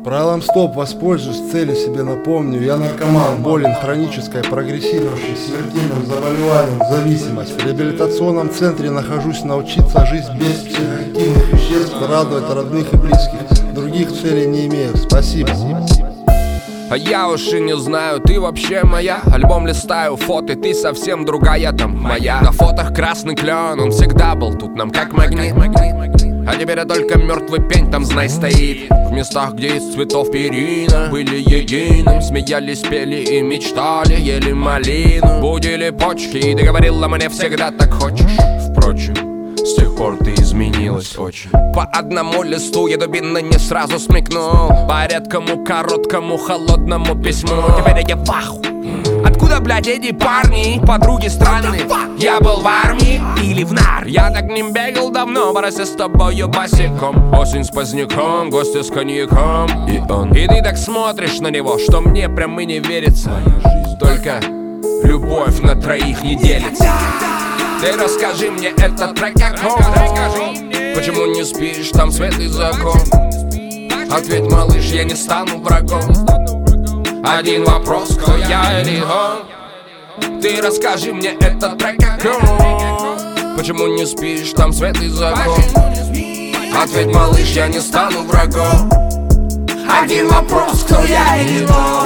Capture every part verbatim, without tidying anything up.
Правилом стоп воспользуюсь, цели себе напомню. Я наркоман, болен хронической, прогрессирующей, смертельным заболеванием, зависимость. В реабилитационном центре нахожусь, научиться жить без психоактивных веществ, радовать родных и близких. Других целей не имею. Спасибо. А я уж и не знаю, ты вообще моя. Альбом листаю, фото, ты совсем другая там моя. На фотах красный клен, он всегда был тут нам как магнит. А теперь я только мертвый пень там, знай, стоит. В местах, где из цветов перина были единым. Смеялись, пели и мечтали, ели малину. Будили почки, и ты говорила мне всегда так хочешь. Впрочем, с тех пор ты изменилась очень. По одному листу я дубина не сразу смекнул. По редкому, короткому, холодному письму. Теперь я в аху. Откуда, блядь, эти парни? Подруги странные. Я был в армии или в нар. Я так не бегал давно, борося с тобою босиком. Осень с поздняком, гости с коньяком. И он. И ты так смотришь на него, что мне прям и не верится. Только любовь на троих не делится. Ты расскажи мне, этот трек какой? Почему не спишь, там свет и закон? Ответь, малыш, я не стану врагом. Один вопрос, кто я или он? Ты расскажи мне, этот трек какой? Почему не спишь, там свет и закон? Ответь, малыш, я не стану врагом. Один вопрос, кто я или он?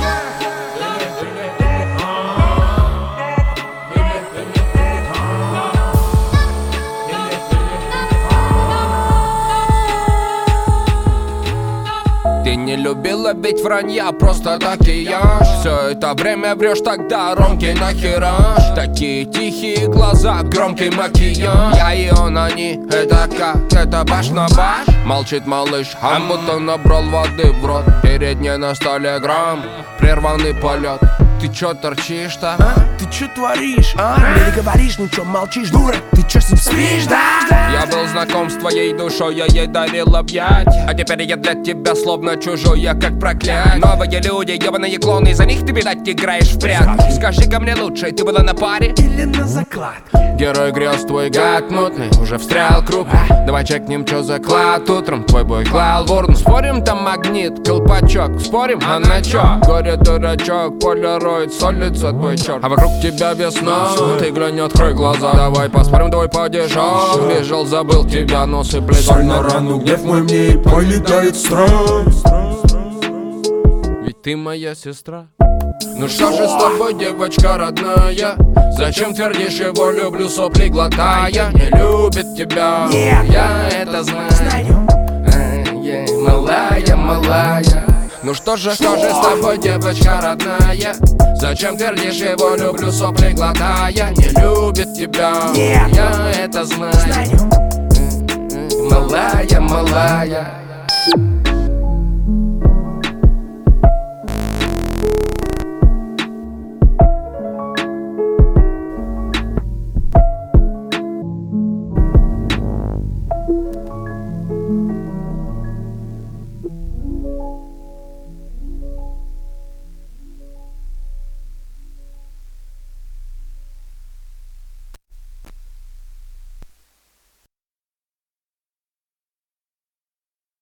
Ты не любила ведь вранья, просто так и ешь. Все это время врешь, тогда ромки нахераш. Такие тихие глаза, громкий макияж. Я и он, они, это как, это баш на баш. Молчит малыш, а будто набрал воды в рот. Перед ней на столе грамм, прерванный полет. Ты чё торчишь-то? А? Ты чё творишь? А? Мне не говоришь ничего, молчишь, дура. Ты чё с ним спишь, да? Я был знаком с твоей душой, я ей дарил объять. А теперь я для тебя словно чужой, я как проклят. Новые люди, ебаные клоны, за них ты, видать, играешь в прятки. Скажи-ка мне лучше, ты была на паре или на заклад? Герой грез, твой гад мутный, уже встрял крупно. Давай чекнем, чё заклад утром, твой бой клал ворн. Спорим, там магнит, колпачок, спорим, а на чё? Горе дурачок, полироид, солится твой черт. А вокруг тебя весна, ты глянь, открой глаза. Давай поспорим, твой падежок, бежал, забыл тебя, нос и плеть. Соль на рану, гнев мой мне и полетает страх. Ведь ты моя сестра. Ну что же с тобой, девочка родная? Зачем твердишь его люблю, сопли глотая? Не любит тебя, Нет. я это знаю. Ай, малая, малая. Ну что же, что же с тобой, девочка родная? Зачем твердишь его люблю, сопли глотая? Не любит тебя, Нет. я это знаю. Знаю. Малая, малая.